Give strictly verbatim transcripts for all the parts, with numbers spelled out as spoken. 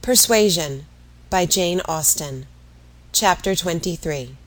Persuasion by Jane Austen. Chapter twenty-three.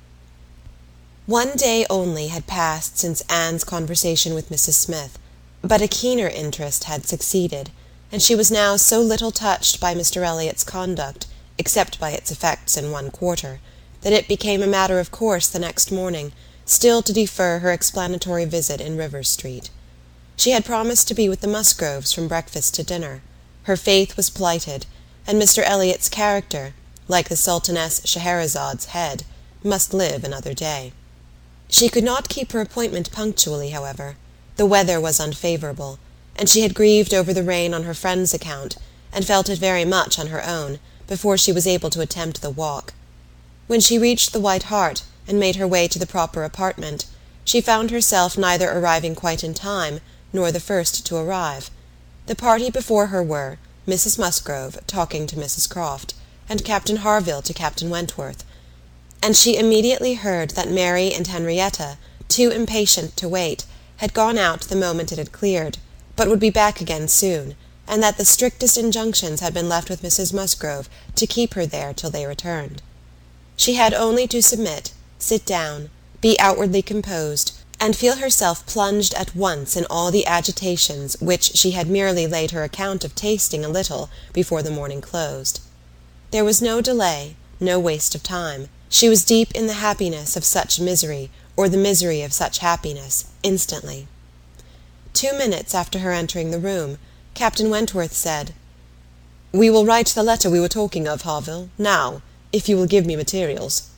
One day only had passed since Anne's conversation with Missus Smith, but a keener interest had succeeded, and she was now so little touched by Mr. Elliot's conduct, except by its effects in one quarter, that it became a matter of course the next morning still to defer her explanatory visit in Rivers Street. She had promised to be with the Musgroves from breakfast to dinner. Her faith was plighted, and Mr. Elliot's character, like the Sultaness Scheherazade's head, must live another day. She could not keep her appointment punctually, however. The weather was unfavourable, and she had grieved over the rain on her friend's account, and felt it very much on her own, before she was able to attempt the walk. When she reached the White Hart, and made her way to the proper apartment, she found herself neither arriving quite in time, nor the first to arrive. The party before her were Missus Musgrove talking to Missus Croft, and Captain Harville to Captain Wentworth, and she immediately heard that Mary and Henrietta, too impatient to wait, had gone out the moment it had cleared, but would be back again soon, and that the strictest injunctions had been left with Missus Musgrove to keep her there till they returned. She had only to submit, sit down, be outwardly composed, and feel herself plunged at once in all the agitations which she had merely laid her account of tasting a little before the morning closed. There was no delay, no waste of time. She was deep in the happiness of such misery, or the misery of such happiness, instantly. Two minutes after her entering the room, Captain Wentworth said, "We will write the letter we were talking of, Harville, now, if you will give me materials."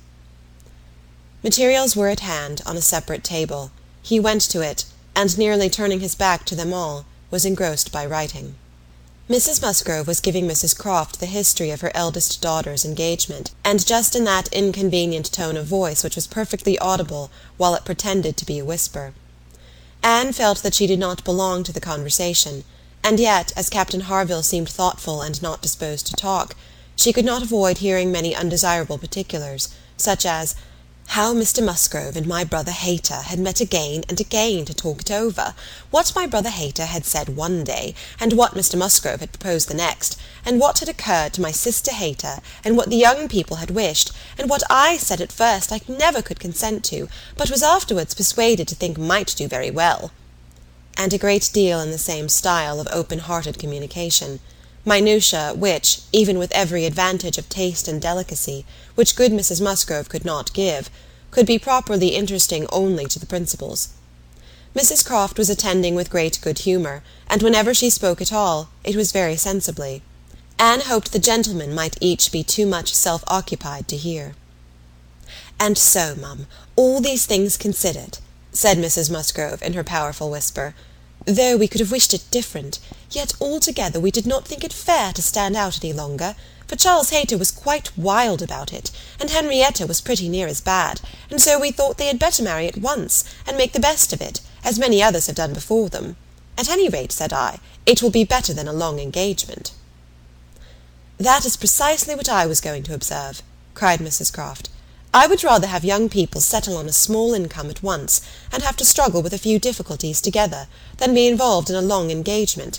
Materials were at hand, on a separate table. He went to it, and nearly turning his back to them all, was engrossed by writing. Missus Musgrove was giving Missus Croft the history of her eldest daughter's engagement, and just in that inconvenient tone of voice which was perfectly audible while it pretended to be a whisper. Anne felt that she did not belong to the conversation, and yet, as Captain Harville seemed thoughtful and not disposed to talk, she could not avoid hearing many undesirable particulars, such as how Mister Musgrove and my brother Hayter had met again and again to talk it over, what my brother Hayter had said one day, and what Mister Musgrove had proposed the next, and what had occurred to my sister Hayter, and what the young people had wished, and what I said at first I never could consent to, but was afterwards persuaded to think might do very well, and a great deal in the same style of open-hearted communication, minutiae which, even with every advantage of taste and delicacy, which good Missus Musgrove could not give, could be properly interesting only to the principals. Missus Croft was attending with great good humour, and whenever she spoke at all, it was very sensibly. Anne hoped the gentlemen might each be too much self-occupied to hear. "And so, mum, all these things considered," said Missus Musgrove in her powerful whisper, "though we could have wished it different, yet altogether we did not think it fair to stand out any longer, for Charles Hayter was quite wild about it, and Henrietta was pretty near as bad, and so we thought they had better marry at once, and make the best of it, as many others have done before them. At any rate, said I, it will be better than a long engagement." "That is precisely what I was going to observe," cried Missus Croft. "I would rather have young people settle on a small income at once, and have to struggle with a few difficulties together, than be involved in a long engagement,